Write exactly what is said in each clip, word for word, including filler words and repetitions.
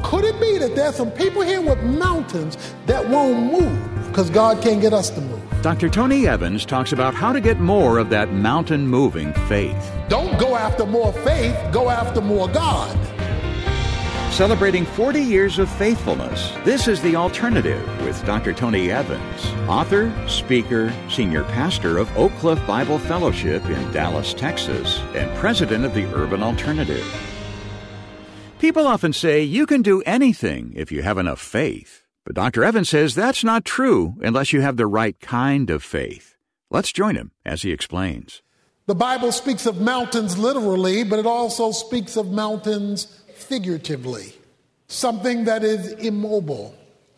could it be that there's some people here with mountains that won't move because God can't get us to move? Doctor Tony Evans talks about how to get more of that mountain-moving faith. Don't go after more faith, go after more God. Celebrating forty years of faithfulness, this is The Alternative with Doctor Tony Evans, author, speaker, senior pastor of Oak Cliff Bible Fellowship in Dallas, Texas, and president of the Urban Alternative. People often say you can do anything if you have enough faith. But Doctor Evans says that's not true unless you have the right kind of faith. Let's join him as he explains. The Bible speaks of mountains literally, but it also speaks of mountains figuratively. Something that is immobile.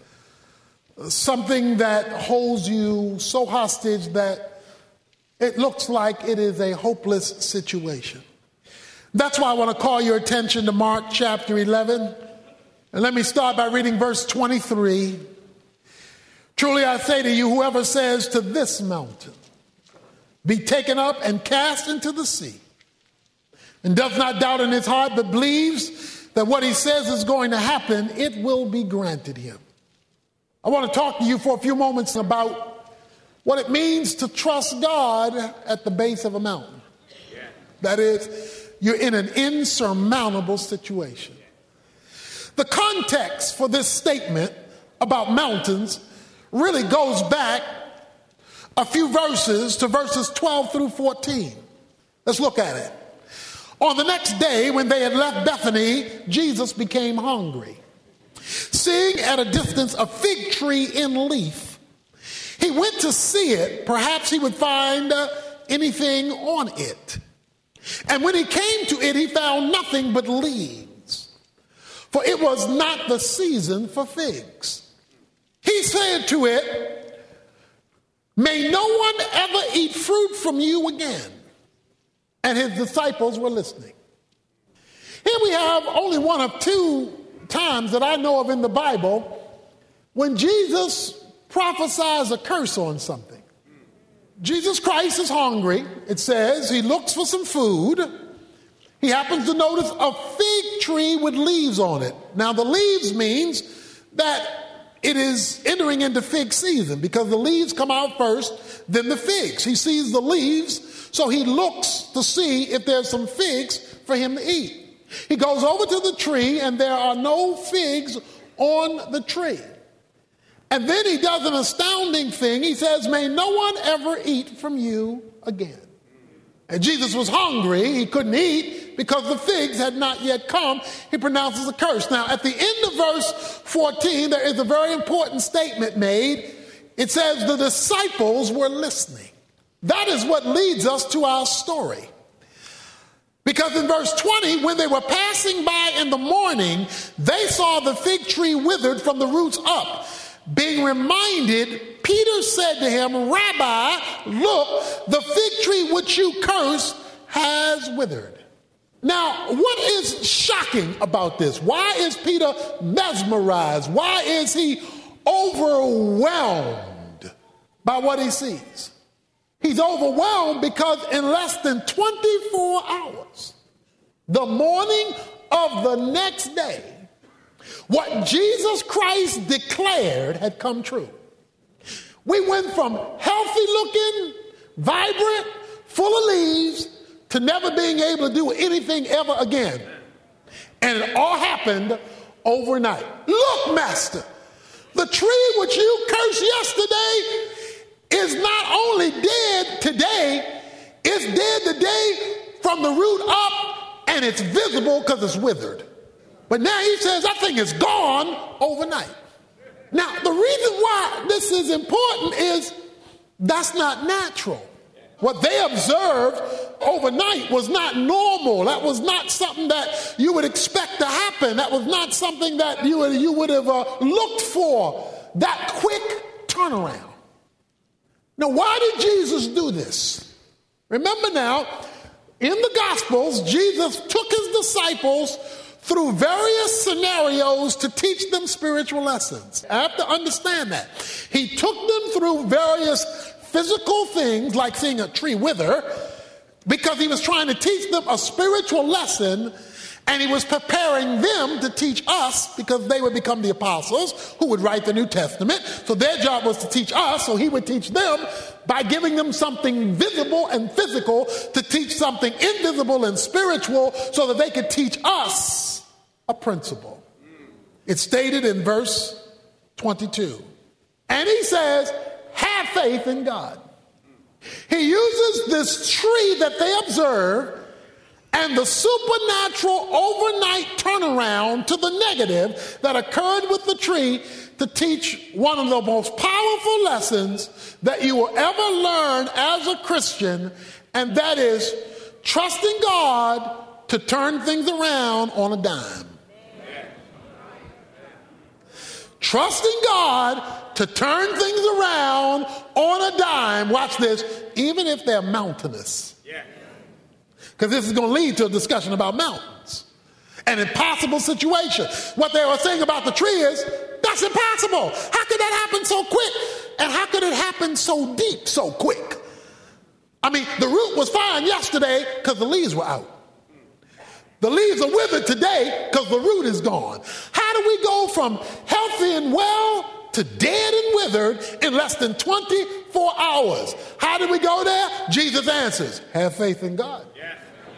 Something that holds you so hostage that it looks like it is a hopeless situation. That's why I want to call your attention to Mark chapter eleven. And let me start by reading verse twenty-three. Truly I say to you, whoever says to this mountain, be taken up and cast into the sea, and does not doubt in his heart, but believes that what he says is going to happen, it will be granted him. I want to talk to you for a few moments about what it means to trust God at the base of a mountain. That is, you're in an insurmountable situation. The context for this statement about mountains really goes back a few verses to verses twelve through fourteen. Let's look at it. On the next day, when they had left Bethany, Jesus became hungry. Seeing at a distance a fig tree in leaf, he went to see it. Perhaps he would find uh, anything on it. And when he came to it, he found nothing but leaves, for it was not the season for figs. He said to it, may no one ever eat fruit from you again. And his disciples were listening. Here we have only one of two times that I know of in the Bible when Jesus prophesies a curse on something. Jesus Christ is hungry. It says he looks for some food. He happens to notice a fig tree with leaves on it. Now the leaves means that it is entering into fig season because the leaves come out first, then the figs. He sees the leaves, so he looks to see if there's some figs for him to eat. He goes over to the tree and there are no figs on the tree. And then he does an astounding thing. He says, may no one ever eat from you again. And Jesus was hungry. He couldn't eat because the figs had not yet come. He pronounces a curse. Now, at the end of verse fourteen, there is a very important statement made. It says the disciples were listening. That is what leads us to our story. Because in verse twenty, when they were passing by in the morning, they saw the fig tree withered from the roots up. Being reminded, Peter said to him, Rabbi, look, the fig tree which you cursed has withered. Now, what is shocking about this? Why is Peter mesmerized? Why is he overwhelmed by what he sees? He's overwhelmed because in less than twenty-four hours, the morning of the next day, what Jesus Christ declared had come true. We went from healthy looking, vibrant, full of leaves, to never being able to do anything ever again. And it all happened overnight. Look, Master, the tree which you cursed yesterday is not only dead today, it's dead today from the root up, and it's visible because it's withered. But now he says that thing is gone overnight. Now, the reason why this is important is that's not natural. What they observed overnight was not normal. That was not something that you would expect to happen. That was not something that you would, you would have uh, looked for, that quick turnaround. Now, why did Jesus do this? Remember now, in the Gospels, Jesus took his disciples through various scenarios to teach them spiritual lessons. I have to understand that. He took them through various physical things like seeing a tree wither because he was trying to teach them a spiritual lesson. And he was preparing them to teach us, because they would become the apostles who would write the New Testament. So their job was to teach us, so he would teach them by giving them something visible and physical to teach something invisible and spiritual, so that they could teach us a principle. It's stated in verse twenty-two. And he says, have faith in God. He uses this tree that they observe and the supernatural overnight turnaround to the negative that occurred with the tree to teach one of the most powerful lessons that you will ever learn as a Christian, and that is trusting God to turn things around on a dime. Trusting God to turn things around on a dime. Watch this, even if they're mountainous. Because this is going to lead to a discussion about mountains. An impossible situation. What they were saying about the tree is, that's impossible. How could that happen so quick? And how could it happen so deep so quick? I mean, the root was fine yesterday because the leaves were out. The leaves are withered today because the root is gone. How do we go from healthy and well to dead and withered in less than twenty-four hours? How did we go there? Jesus answers, have faith in God. Yes.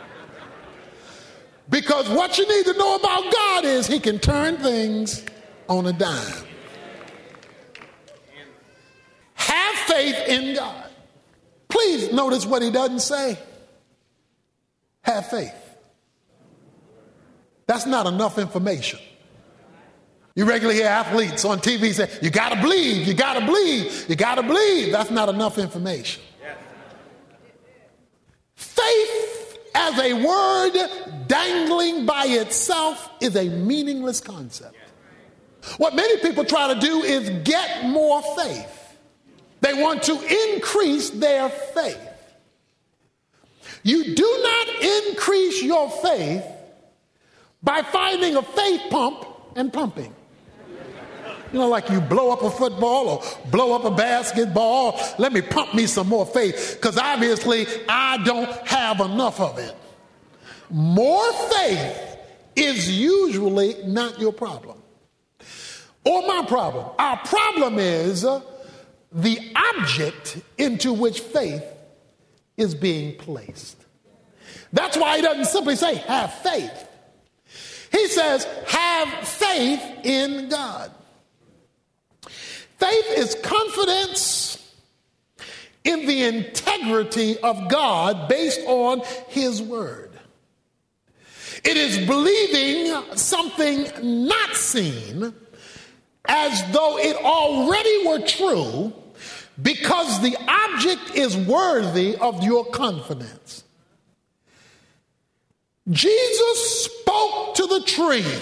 Because what you need to know about God is he can turn things on a dime. Have faith in God. Please notice what he doesn't say. Have faith. That's not enough information. You regularly hear athletes on T V say, you gotta believe, you gotta believe, you gotta believe. That's not enough information. Yes. Faith as a word dangling by itself is a meaningless concept. What many people try to do is get more faith. They want to increase their faith. You do not increase your faith by finding a faith pump and pumping. You know, like you blow up a football or blow up a basketball. Let me pump me some more faith, because obviously I don't have enough of it. More faith is usually not your problem or my problem. Our problem is uh, the object into which faith is being placed. That's why he doesn't simply say have faith. He says, have faith in God. Faith is confidence in the integrity of God based on his word. It is believing something not seen as though it already were true, because the object is worthy of your confidence. Jesus spoke to the tree.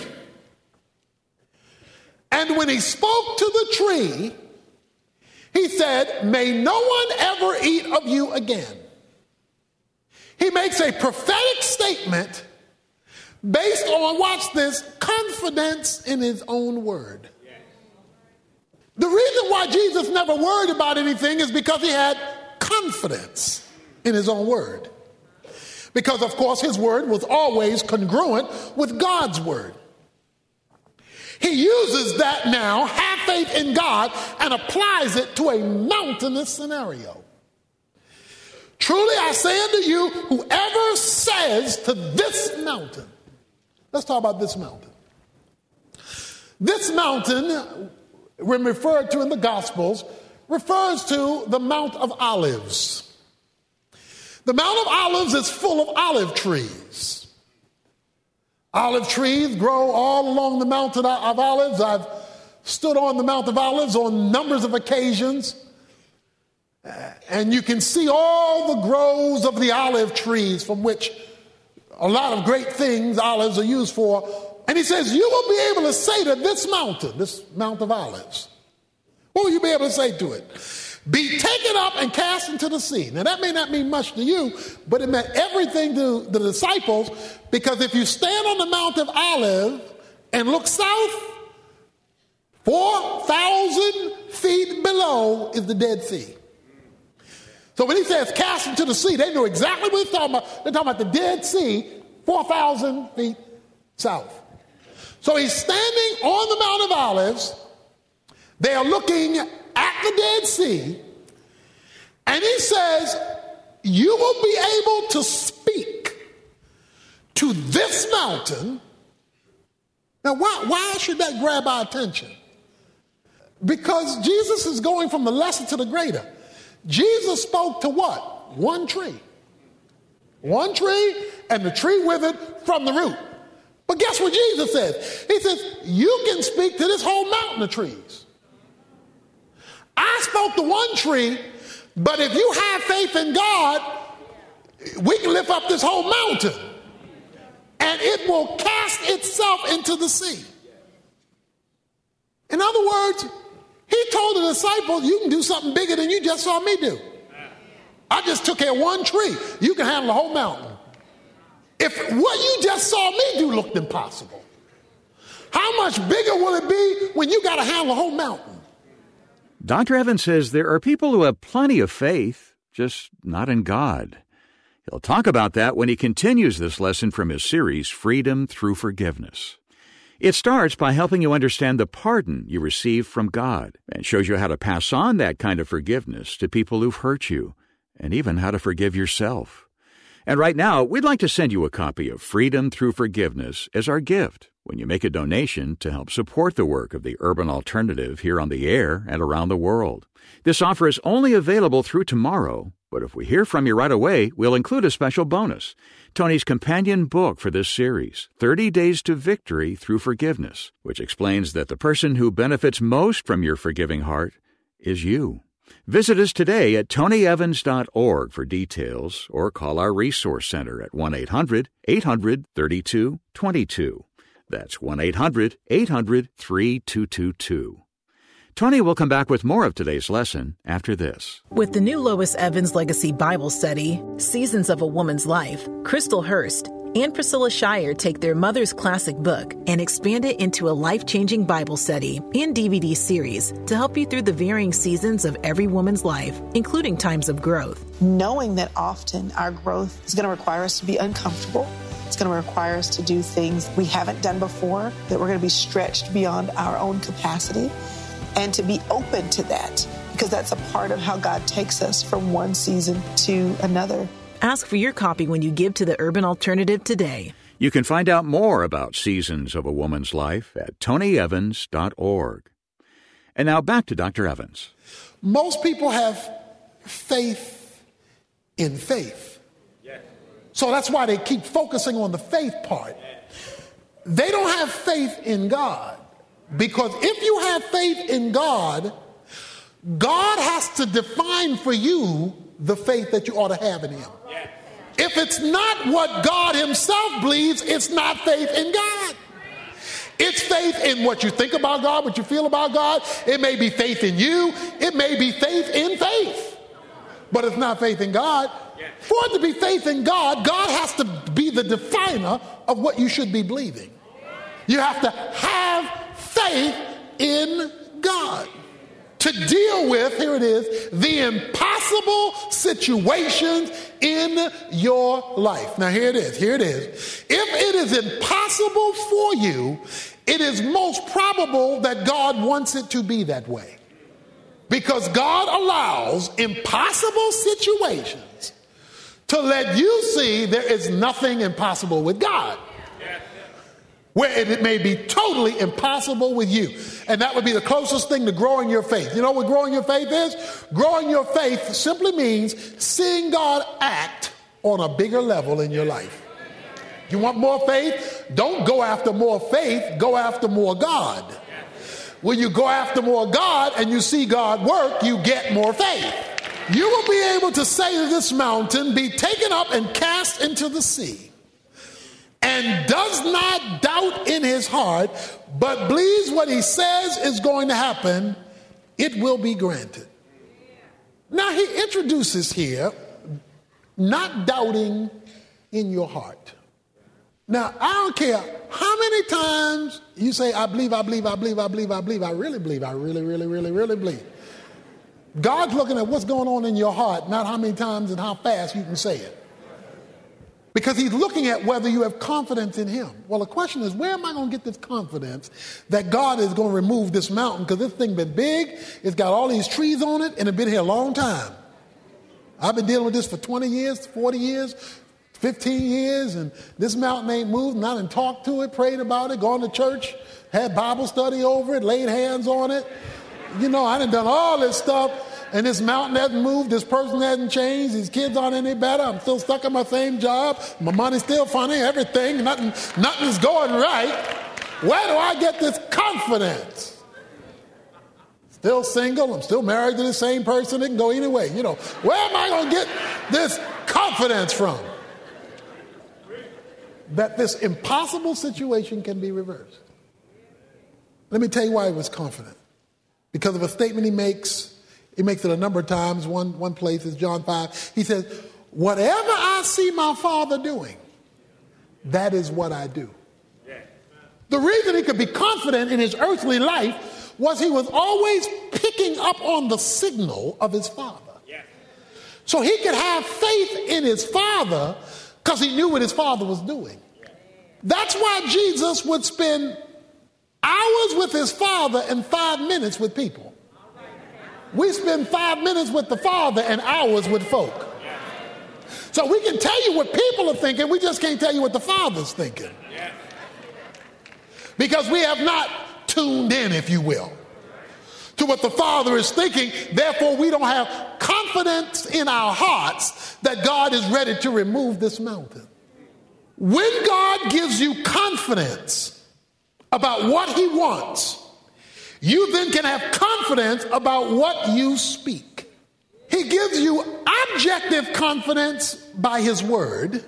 And when he spoke to the tree, he said, may no one ever eat of you again. He makes a prophetic statement based on, watch this, confidence in his own word. The reason why Jesus never worried about anything is because he had confidence in his own word. Because, of course, his word was always congruent with God's word. He uses that now, have faith in God, and applies it to a mountainous scenario. Truly I say unto you, whoever says to this mountain, let's talk about this mountain. This mountain, when referred to in the Gospels, refers to the Mount of Olives. The Mount of Olives is full of olive trees. Olive trees grow all along the Mountain of Olives. I've stood on the Mount of Olives on numbers of occasions, and you can see all the groves of the olive trees, from which a lot of great things olives are used for. And he says, you will be able to say to this mountain, this Mount of Olives, what will you be able to say to it? Be taken up and cast into the sea. Now that may not mean much to you, but it meant everything to the disciples, because if you stand on the Mount of Olives and look south, four thousand feet below is the Dead Sea. So when he says cast into the sea, they know exactly what he's talking about. They're talking about the Dead Sea, four thousand feet South. So he's standing on the Mount of Olives. They are looking at the Dead Sea. And he says, you will be able to speak to this mountain. Now, why, why should that grab our attention? Because Jesus is going from the lesser to the greater. Jesus spoke to what? One tree. One tree, and the tree withered from the root. But guess what Jesus says? He says, you can speak to this whole mountain of trees. I spoke to one tree, but if you have faith in God, we can lift up this whole mountain, and it will cast itself into the sea. In other words, he told the disciples, you can do something bigger than you just saw me do. I just took care of one tree. You can handle the whole mountain. If what you just saw me do looked impossible, how much bigger will it be when you got to handle the whole mountain? Doctor Evans says there are people who have plenty of faith, just not in God. He'll talk about that when he continues this lesson from his series, Freedom Through Forgiveness. It starts by helping you understand the pardon you receive from God and shows you how to pass on that kind of forgiveness to people who've hurt you, and even how to forgive yourself. And right now, we'd like to send you a copy of Freedom Through Forgiveness as our gift when you make a donation to help support the work of the Urban Alternative here on the air and around the world. This offer is only available through tomorrow, but if we hear from you right away, we'll include a special bonus. Tony's companion book for this series, thirty Days to Victory Through Forgiveness, which explains that the person who benefits most from your forgiving heart is you. Visit us today at tony evans dot org for details, or call our Resource Center at one eight hundred eight hundred thirty-two twenty-two. That's one eight hundred eight hundred thirty-two twenty-two. Tony will come back with more of today's lesson after this. With the new Lois Evans Legacy Bible Study, Seasons of a Woman's Life, Crystal Hurst and Priscilla Shire take their mother's classic book and expand it into a life-changing Bible study and D V D series to help you through the varying seasons of every woman's life, including times of growth. Knowing that often our growth is going to require us to be uncomfortable. It's going to require us to do things we haven't done before, that we're going to be stretched beyond our own capacity, and to be open to that, because that's a part of how God takes us from one season to another. Ask for your copy when you give to the Urban Alternative today. You can find out more about Seasons of a Woman's Life at tony evans dot org. And now back to Doctor Evans. Most people have faith in faith. So that's why they keep focusing on the faith part. They don't have faith in God. Because if you have faith in God, God has to define for you the faith that you ought to have in him. If it's not what God himself believes, it's not faith in God. It's faith in what you think about God, what you feel about God. It may be faith in you. It may be faith in faith. But it's not faith in God. For it to be faith in God, God has to be the definer of what you should be believing. You have to have faith in God to deal with, here it is, the impossible situations in your life. Now here it is, here it is. If it is impossible for you, it is most probable that God wants it to be that way. Because God allows impossible situations to let you see there is nothing impossible with God. Where it may be totally impossible with you. And that would be the closest thing to growing your faith. You know what growing your faith is? Growing your faith simply means seeing God act on a bigger level in your life. You want more faith? Don't go after more faith, go after more God. When you go after more God and you see God work, you get more faith. You will be able to say to this mountain, be taken up and cast into the sea, and does not doubt in his heart, but believes what he says is going to happen, it will be granted. Now he introduces here, not doubting in your heart. Now, I don't care how many times you say, I believe, I believe, I believe, I believe, I believe, I really believe, I really, really, really, really believe. God's looking at what's going on in your heart, not how many times and how fast you can say it. Because he's looking at whether you have confidence in him. Well, the question is, where am I going to get this confidence that God is going to remove this mountain? Because this thing been big, it's got all these trees on it, and it's been here a long time. I've been dealing with this for twenty years, forty years, fifteen years, and this mountain ain't moved, and I done talked to it, prayed about it, gone to church, had Bible study over it, laid hands on it. You know, I done done all this stuff. And this mountain hasn't moved, this person hasn't changed, these kids aren't any better, I'm still stuck in my same job, my money's still funny, everything, nothing, nothing's going right. Where do I get this confidence? Still single, I'm still married to the same person, it can go either way. You know, where am I going to get this confidence from? That this impossible situation can be reversed. Let me tell you why he was confident. Because of a statement he makes. He makes it a number of times. One, one place is John five. He says, whatever I see my Father doing, that is what I do. Yeah. The reason he could be confident in his earthly life was he was always picking up on the signal of his Father. Yeah. So he could have faith in his Father because he knew what his Father was doing. That's why Jesus would spend hours with his Father and five minutes with people. We spend five minutes with the Father and hours with folk. So we can tell you what people are thinking, we just can't tell you what the Father's thinking. Because we have not tuned in, if you will, to what the Father is thinking. Therefore, we don't have confidence in our hearts that God is ready to remove this mountain. When God gives you confidence about what he wants, you then can have confidence about what you speak. He gives you objective confidence by his word.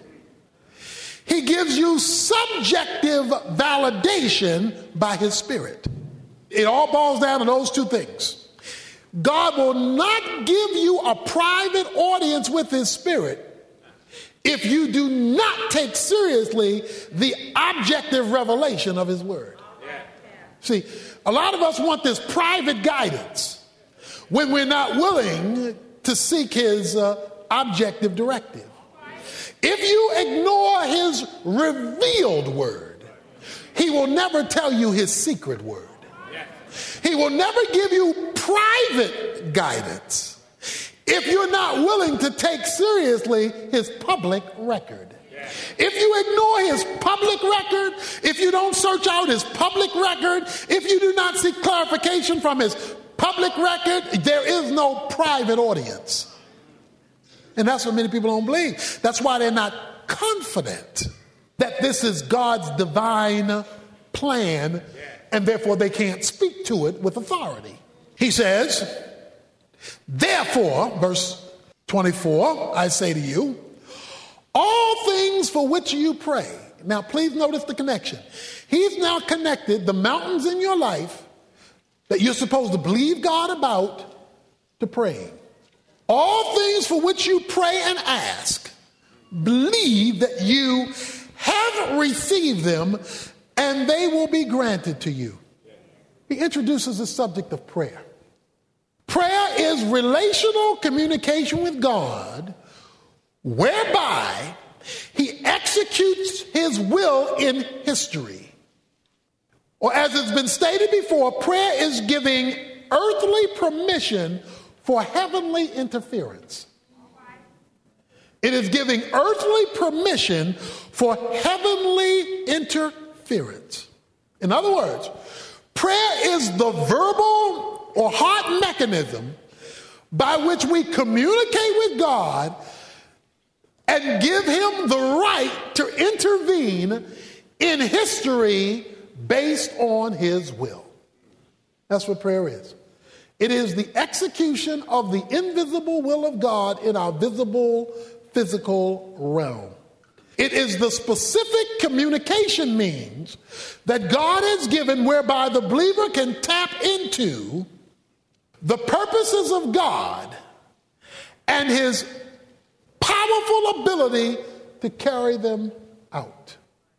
He gives you subjective validation by his spirit. It all boils down to those two things. God will not give you a private audience with his spirit if you do not take seriously the objective revelation of his word. See, a lot of us want this private guidance when we're not willing to seek his uh, objective directive. If you ignore his revealed word, he will never tell you his secret word. He will never give you private guidance if you're not willing to take seriously his public record. If you ignore his public record, if you don't search out his public record, if you do not seek clarification from his public record, there is no private audience. And that's what many people don't believe. That's why they're not confident that this is God's divine plan, and therefore they can't speak to it with authority. He says, therefore, verse twenty-four, I say to you, all things for which you pray. Now, please notice the connection. He's now connected the mountains in your life that you're supposed to believe God about to praying. All things for which you pray and ask, believe that you have received them and they will be granted to you. He introduces the subject of prayer. Prayer is relational communication with God, whereby he executes his will in history. Or as it's been stated before, prayer is giving earthly permission for heavenly interference. It is giving earthly permission for heavenly interference. In other words, prayer is the verbal or heart mechanism by which we communicate with God and give him the right to intervene in history based on his will. That's what prayer is. It is the execution of the invisible will of God in our visible physical realm. It is the specific communication means that God has given whereby the believer can tap into the purposes of God and his powerful ability to carry them out.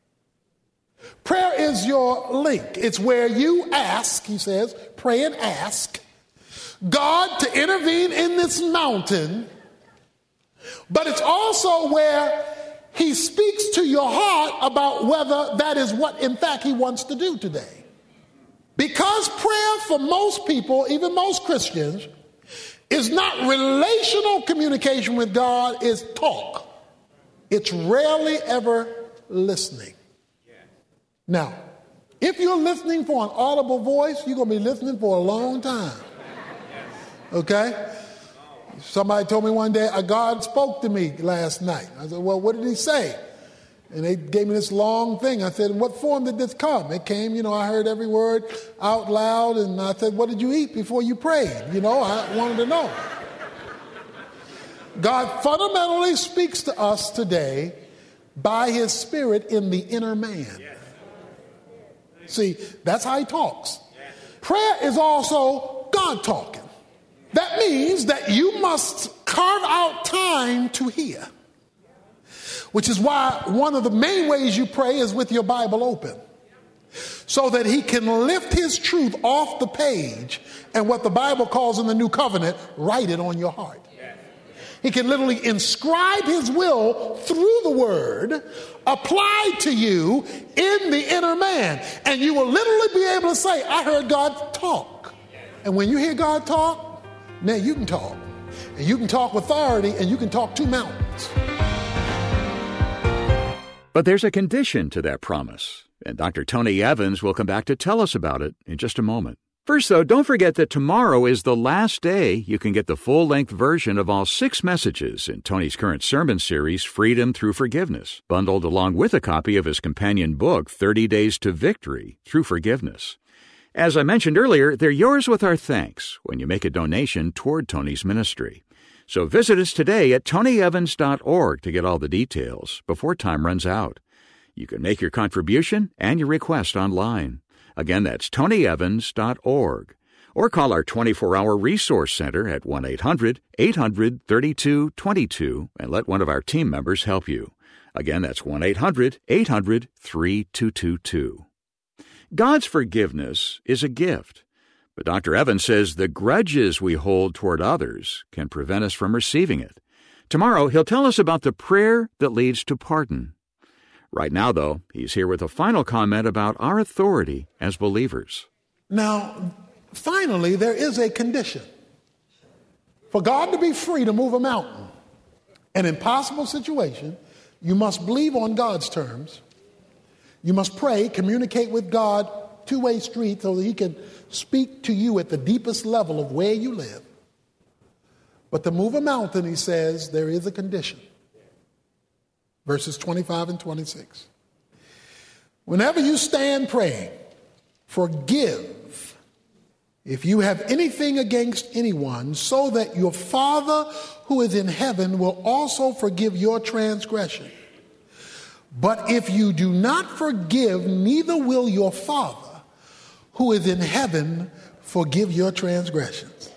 Prayer is your link. It's where you ask, he says, pray and ask God to intervene in this mountain, but it's also where he speaks to your heart about whether that is what, in fact, he wants to do today. Because prayer for most people, even most Christians, is not relational communication with God, it's talk. It's rarely ever listening. Now, if you're listening for an audible voice, you're going to be listening for a long time. Okay? Somebody told me one day, God spoke to me last night. I said, well, what did he say? And they gave me this long thing. I said, in what form did this come? It came, you know, I heard every word out loud. And I said, what did you eat before you prayed? You know, I wanted to know. God fundamentally speaks to us today by his Spirit in the inner man. See, that's how he talks. Prayer is also God talking. That means that you must carve out time to hear, which is why one of the main ways you pray is with your Bible open, so that he can lift his truth off the page and what the Bible calls in the New Covenant, write it on your heart. He can literally inscribe his will through the word applied to you in the inner man. And you will literally be able to say, I heard God talk. And when you hear God talk, now you can talk. And you can talk with authority, and you can talk to mountains. But there's a condition to that promise. And Doctor Tony Evans will come back to tell us about it in just a moment. First, though, don't forget that tomorrow is the last day you can get the full-length version of all six messages in Tony's current sermon series, Freedom Through Forgiveness, bundled along with a copy of his companion book, thirty days to Victory Through Forgiveness. As I mentioned earlier, they're yours with our thanks when you make a donation toward Tony's ministry. So visit us today at tony evans dot org to get all the details before time runs out. You can make your contribution and your request online. Again, that's tony evans dot org. Or call our twenty-four hour resource center at one eight hundred eight hundred thirty-two twenty-two and let one of our team members help you. Again, that's one eight hundred eight hundred thirty-two twenty-two. God's forgiveness is a gift, but Doctor Evans says the grudges we hold toward others can prevent us from receiving it. Tomorrow, he'll tell us about the prayer that leads to pardon. Right now, though, he's here with a final comment about our authority as believers. Now, finally, there is a condition. For God to be free to move a mountain, an impossible situation, you must believe on God's terms. You must pray, communicate with God, two-way street, so that he can speak to you at the deepest level of where you live. But to move a mountain, he says, there is a condition. Verses twenty-five and twenty-six. Whenever you stand praying, forgive if you have anything against anyone, so that your Father who is in heaven will also forgive your transgression. But if you do not forgive, neither will your Father who is in heaven forgive your transgressions.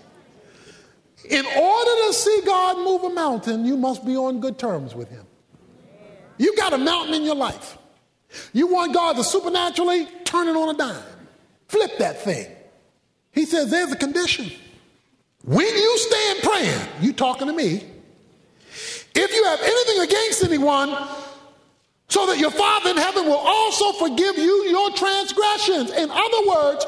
In order to see God move a mountain, you must be on good terms with him. You got a mountain in your life. You want God to supernaturally turn it on a dime. Flip that thing. He says there's a condition. When you stand praying, you talking to me. If you have anything against anyone, so that your Father in heaven will also forgive you your transgressions. In other words,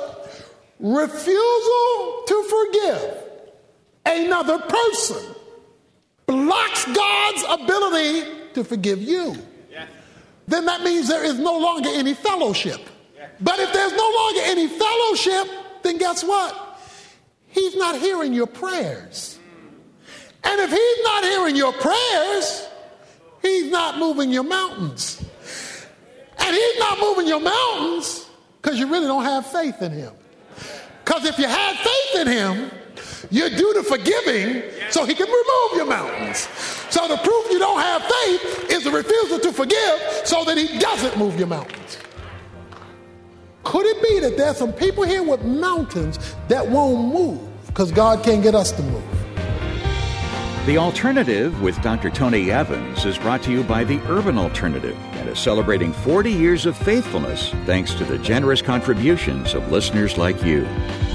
refusal to forgive another person blocks God's ability to forgive you. Yes. Then that means there is no longer any fellowship. Yes. But if there's no longer any fellowship, then guess what? He's not hearing your prayers. And if he's not hearing your prayers, he's not moving your mountains. And he's not moving your mountains because you really don't have faith in him. Because if you had faith in him, you'd do the forgiving so he can remove your mountains. So the proof you don't have faith is the refusal to forgive so that he doesn't move your mountains. Could it be that there's some people here with mountains that won't move because God can't get us to move? The Alternative with Doctor Tony Evans is brought to you by the Urban Alternative and is celebrating forty years of faithfulness thanks to the generous contributions of listeners like you.